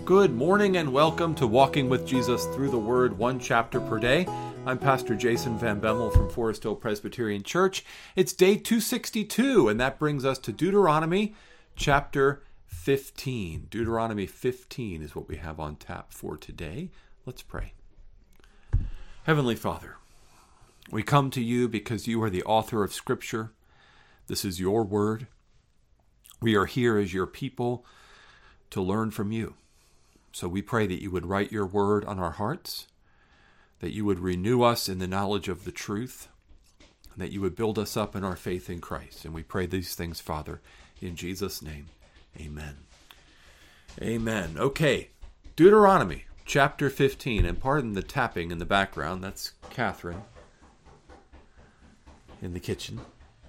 Good morning and welcome to Walking with Jesus Through the Word, one chapter per day. I'm Pastor Jason Van Bemmel from Forest Hill Presbyterian Church. It's day 262, and that brings us to Deuteronomy chapter 15. Deuteronomy 15 is what we have on tap for today. Let's pray. Heavenly Father, we come to you because you are the author of Scripture. This is your word. We are here as your people to learn from you. So we pray that you would write your word on our hearts, that you would renew us in the knowledge of the truth, and that you would build us up in our faith in Christ. And we pray these things, Father, in Jesus' name. Amen. Amen. Okay, Deuteronomy chapter 15, and pardon the tapping in the background. That's Catherine in the kitchen.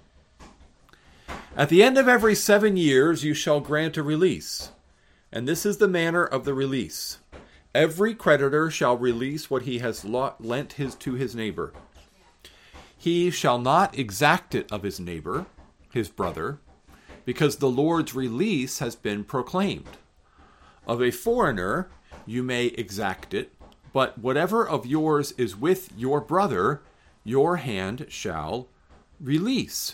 At the end of every 7 years you shall grant a release. And this is the manner of the release. Every creditor shall release what he has lent to his neighbor. He shall not exact it of his neighbor, his brother, because the Lord's release has been proclaimed. Of a foreigner you may exact it, but whatever of yours is with your brother, your hand shall release.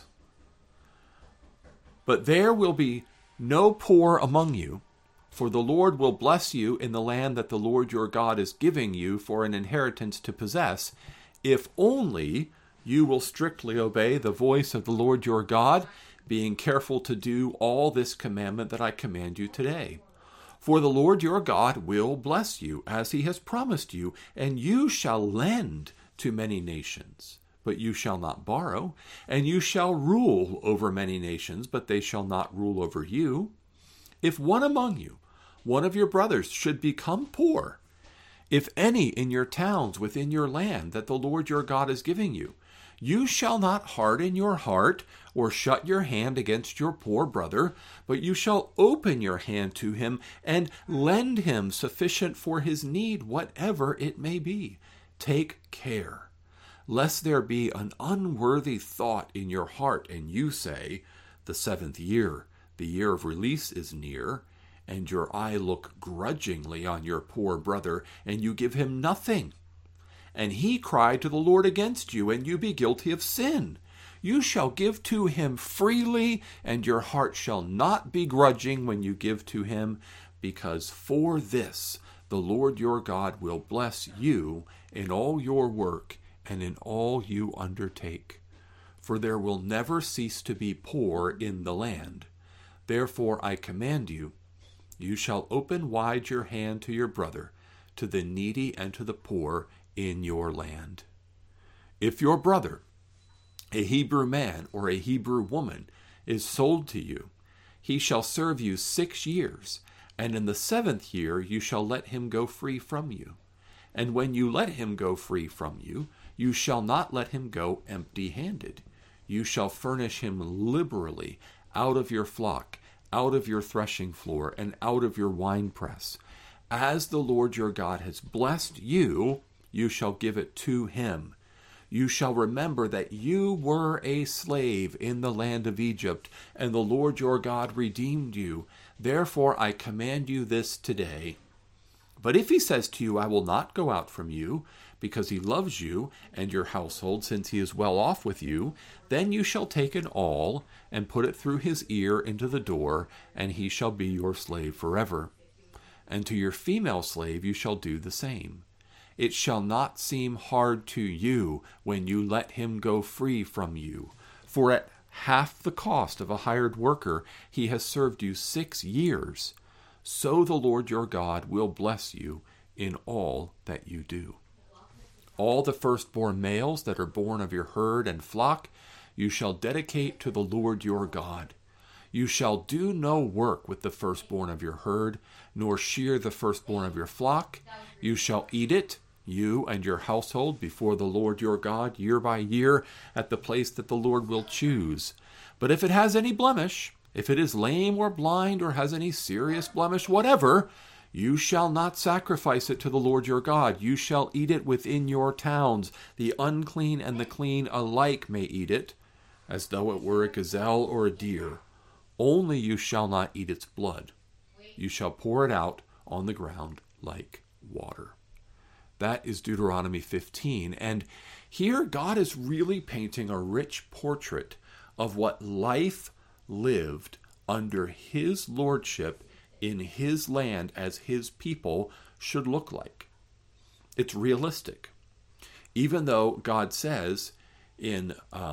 But there will be no poor among you, for the Lord will bless you in the land that the Lord your God is giving you for an inheritance to possess, if only you will strictly obey the voice of the Lord your God, being careful to do all this commandment that I command you today. For the Lord your God will bless you, as he has promised you, and you shall lend to many nations, but you shall not borrow, and you shall rule over many nations, but they shall not rule over you. If one among you, one of your brothers, should become poor, if any in your towns within your land that the Lord your God is giving you, you shall not harden your heart or shut your hand against your poor brother, but you shall open your hand to him and lend him sufficient for his need, whatever it may be. Take care, lest there be an unworthy thought in your heart, and you say, the 7th year, the year of release is near, and your eye look grudgingly on your poor brother, and you give him nothing. And he cry to the Lord against you, and you be guilty of sin. You shall give to him freely, and your heart shall not be grudging when you give to him, because for this the Lord your God will bless you in all your work and in all you undertake. For there will never cease to be poor in the land. Therefore I command you, you shall open wide your hand to your brother, to the needy and to the poor in your land. If your brother, a Hebrew man or a Hebrew woman, is sold to you, he shall serve you 6 years, and in the 7th year you shall let him go free from you. And when you let him go free from you, you shall not let him go empty-handed. You shall furnish him liberally out of your flock, out of your threshing floor, and out of your winepress. As the Lord your God has blessed you, you shall give it to him. You shall remember that you were a slave in the land of Egypt, and the Lord your God redeemed you. Therefore I command you this today. But if he says to you, I will not go out from you, because he loves you and your household, since he is well off with you, then you shall take an awl and put it through his ear into the door, and he shall be your slave forever. And to your female slave you shall do the same. It shall not seem hard to you when you let him go free from you, for at half the cost of a hired worker he has served you 6 years. So the Lord your God will bless you in all that you do. All the firstborn males that are born of your herd and flock you shall dedicate to the Lord your God. You shall do no work with the firstborn of your herd, nor shear the firstborn of your flock. You shall eat it, you and your household, before the Lord your God, year by year, at the place that the Lord will choose. But if it has any blemish, if it is lame or blind or has any serious blemish, whatever, you shall not sacrifice it to the Lord your God. You shall eat it within your towns. The unclean and the clean alike may eat it, as though it were a gazelle or a deer. Only you shall not eat its blood. You shall pour it out on the ground like water. That is Deuteronomy 15. And here God is really painting a rich portrait of what life lived under his lordship in his land as his people should look like. It's realistic. Even though God says in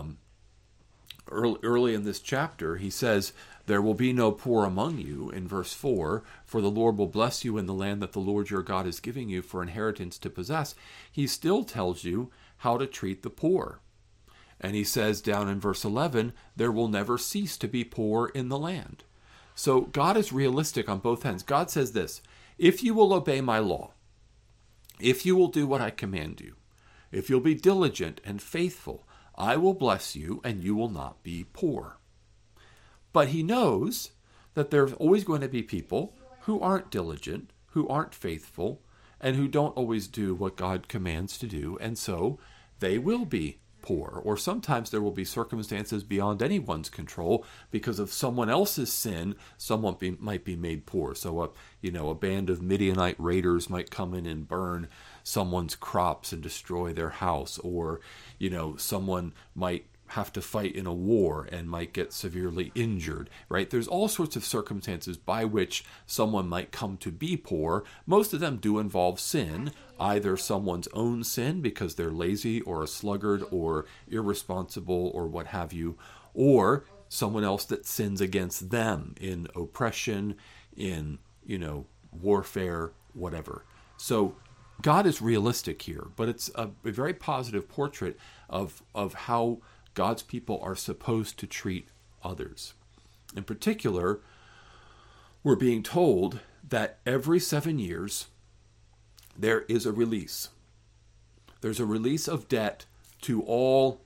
early in this chapter, he says, there will be no poor among you, in verse 4, for the Lord will bless you in the land that the Lord your God is giving you for inheritance to possess. He still tells you how to treat the poor. And he says down in verse 11, there will never cease to be poor in the land. So God is realistic on both ends. God says this, if you will obey my law, if you will do what I command you, if you'll be diligent and faithful, I will bless you and you will not be poor. But he knows that there's always going to be people who aren't diligent, who aren't faithful, and who don't always do what God commands to do, and so they will be poor. Or sometimes there will be circumstances beyond anyone's control because of someone else's sin, someone might be made poor. So a band of Midianite raiders might come in and burn someone's crops and destroy their house, or someone might have to fight in a war and might get severely injured, right? There's all sorts of circumstances by which someone might come to be poor. Most of them do involve sin, either someone's own sin because they're lazy or a sluggard or irresponsible or what have you, or someone else that sins against them in oppression, in, warfare, whatever. So God is realistic here, but it's a very positive portrait of how God's people are supposed to treat others. In particular, we're being told that every 7 years, there is a release. There's a release of debt to all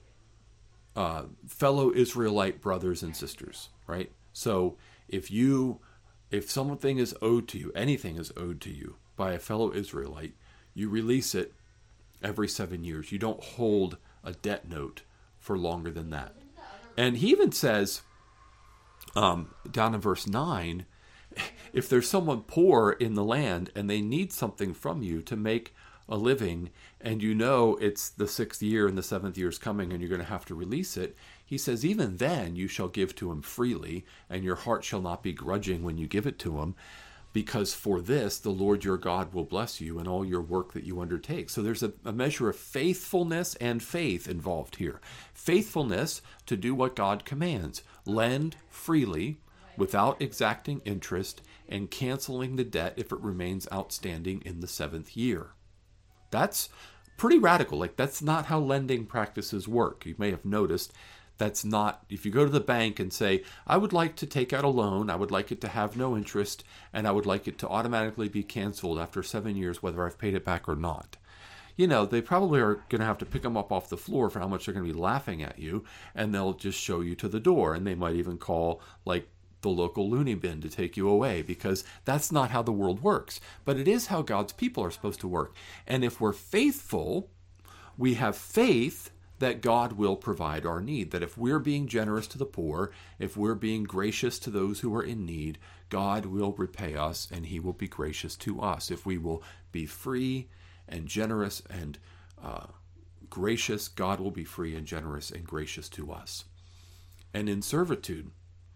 fellow Israelite brothers and sisters, right? So if something is owed to you, anything is owed to you by a fellow Israelite, you release it every 7 years. You don't hold a debt note for longer than that. And he even says, down in verse 9, if there's someone poor in the land and they need something from you to make a living, and it's the 6th year and the 7th year is coming and you're going to have to release it, he says, even then you shall give to him freely, and your heart shall not be grudging when you give it to him, because for this the Lord your God will bless you in all your work that you undertake. So there's a measure of faithfulness and faith involved here. Faithfulness to do what God commands. Lend freely without exacting interest and canceling the debt if it remains outstanding in the 7th year. That's pretty radical. That's not how lending practices work. You may have noticed that's not, if you go to the bank and say, I would like to take out a loan, I would like it to have no interest, and I would like it to automatically be canceled after 7 years, whether I've paid it back or not. They probably are going to have to pick them up off the floor for how much they're going to be laughing at you, and they'll just show you to the door, and they might even call, the local loony bin to take you away, because that's not how the world works. But it is how God's people are supposed to work. And if we're faithful, we have faith that God will provide our need, that if we're being generous to the poor, if we're being gracious to those who are in need, God will repay us and he will be gracious to us. If we will be free and generous and gracious, God will be free and generous and gracious to us. And in servitude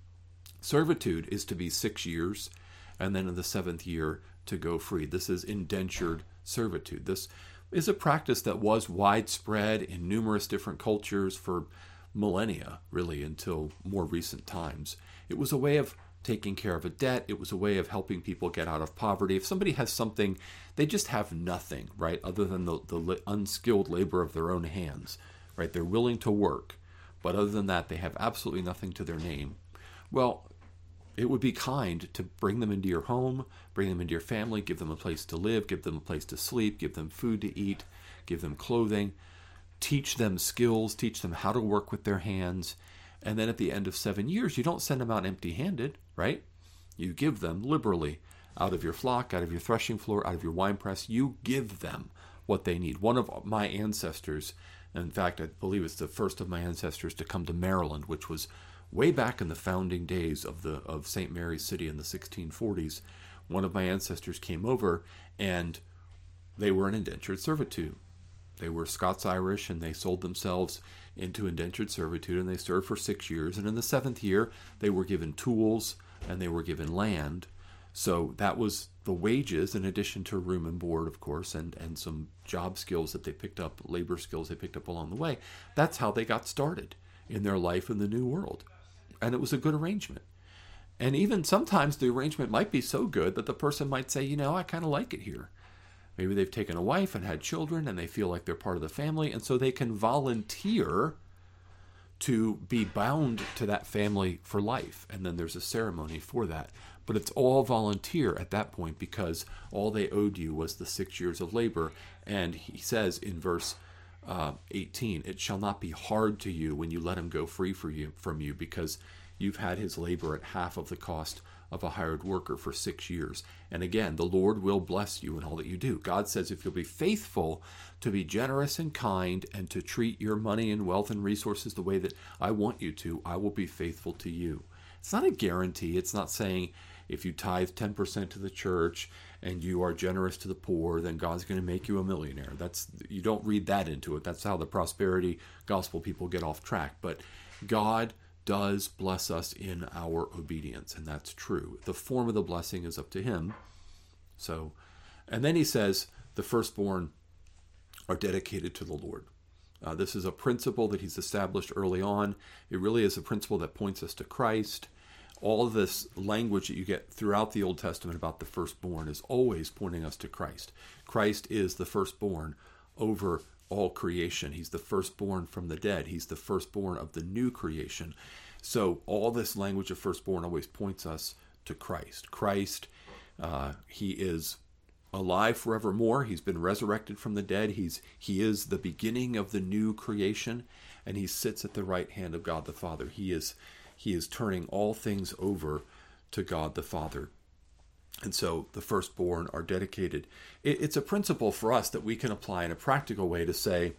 is to be 6 years, and then in the 7th year to go free. This is indentured servitude. This is a practice that was widespread in numerous different cultures for millennia, really, until more recent times. It was a way of taking care of a debt. It was a way of helping people get out of poverty. If somebody has something, they just have nothing, right, other than the unskilled labor of their own hands, right? They're willing to work, but other than that, they have absolutely nothing to their name. Well, it would be kind to bring them into your home, bring them into your family, give them a place to live, give them a place to sleep, give them food to eat, give them clothing, teach them skills, teach them how to work with their hands. And then at the end of 7 years, you don't send them out empty-handed, right? You give them liberally out of your flock, out of your threshing floor, out of your winepress. You give them what they need. One of my ancestors, in fact, I believe it's the first of my ancestors to come to Maryland, which was way back in the founding days of St. Mary's City in the 1640s, one of my ancestors came over, and they were in indentured servitude. They were Scots-Irish, and they sold themselves into indentured servitude, and they served for 6 years. And in the 7th year, they were given tools, and they were given land. So that was the wages, in addition to room and board, of course, and some job skills that they picked up, labor skills they picked up along the way. That's how they got started in their life in the New World. And it was a good arrangement. And even sometimes the arrangement might be so good that the person might say, I kind of like it here. Maybe they've taken a wife and had children, and they feel like they're part of the family, and so they can volunteer to be bound to that family for life. And then there's a ceremony for that. But it's all volunteer at that point, because all they owed you was the 6 years of labor. And he says in verse 18, it shall not be hard to you when you let him go free from you, because you've had his labor at half of the cost of a hired worker for 6 years. And again, the Lord will bless you in all that you do. God says if you'll be faithful to be generous and kind and to treat your money and wealth and resources the way that I want you to, I will be faithful to you. It's not a guarantee. It's not saying if you tithe 10% to the church and you are generous to the poor, then God's going to make you a millionaire. You don't read that into it. That's how the prosperity gospel people get off track. But God does bless us in our obedience, and that's true. The form of the blessing is up to him. So, and then he says the firstborn are dedicated to the Lord. This is a principle that he's established early on. It really is a principle that points us to Christ. All of this language that you get throughout the Old Testament about the firstborn is always pointing us to Christ. Christ is the firstborn over all creation. He's the firstborn from the dead. He's the firstborn of the new creation. So all this language of firstborn always points us to Christ. Christ, he is alive forevermore. He's been resurrected from the dead. He is the beginning of the new creation, and he sits at the right hand of God the Father. He is turning all things over to God the Father. And so the firstborn are dedicated. It's a principle for us that we can apply in a practical way to say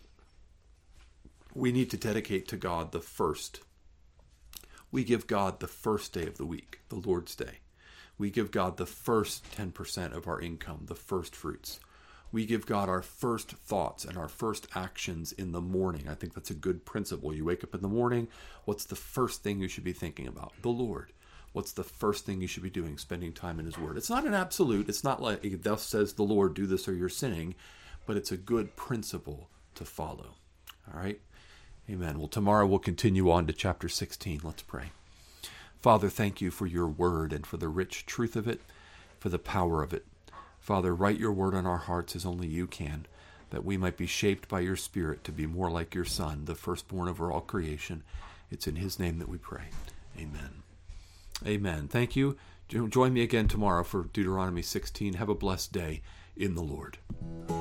we need to dedicate to God the first. We give God the first day of the week, the Lord's Day. We give God the first 10% of our income, the first fruits. We give God our first thoughts and our first actions in the morning. I think that's a good principle. You wake up in the morning, what's the first thing you should be thinking about? The Lord. What's the first thing you should be doing? Spending time in his word. It's not an absolute. It's not like, thus says the Lord, do this or you're sinning. But it's a good principle to follow. All right? Amen. Well, tomorrow we'll continue on to chapter 16. Let's pray. Father, thank you for your word and for the rich truth of it, for the power of it. Father, write your word on our hearts as only you can, that we might be shaped by your Spirit to be more like your Son, the firstborn over all creation. It's in his name that we pray. Amen. Amen. Thank you. Join me again tomorrow for Deuteronomy 16. Have a blessed day in the Lord.